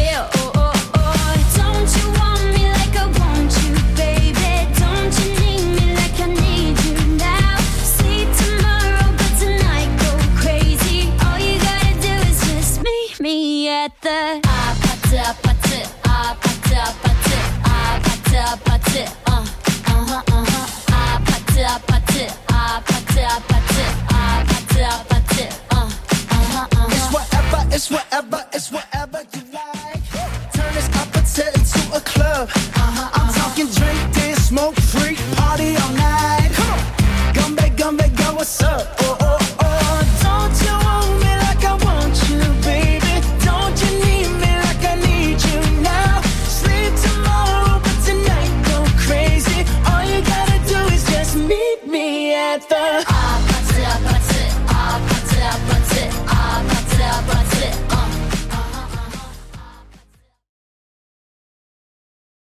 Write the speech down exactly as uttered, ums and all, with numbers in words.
feel. Oh, oh, oh. Don't you want me like I want you, baby? Don't you need me like I need you now? Sleep tomorrow, but tonight go crazy. All you gotta do is just meet me at the 아파트 아파트 아파트 아파트 아파트 아파트 uh uh-huh uh-huh 아파트 아파트 아파트 아파트 아파트 아파트 uh uh-huh uh-huh It's whatever, it's whatever, it's whatever you like. Turn this apache into a club. Uh-huh, I'm uh-huh. talking drink, dance, smoke, freak, party all night. Come on, Gumbe, Gumbe, go, what's up? Oh, oh, oh, don't you want me like I want you, baby? Don't you need me like I need you now? Sleep tomorrow, but tonight go crazy. All you gotta do is just meet me at the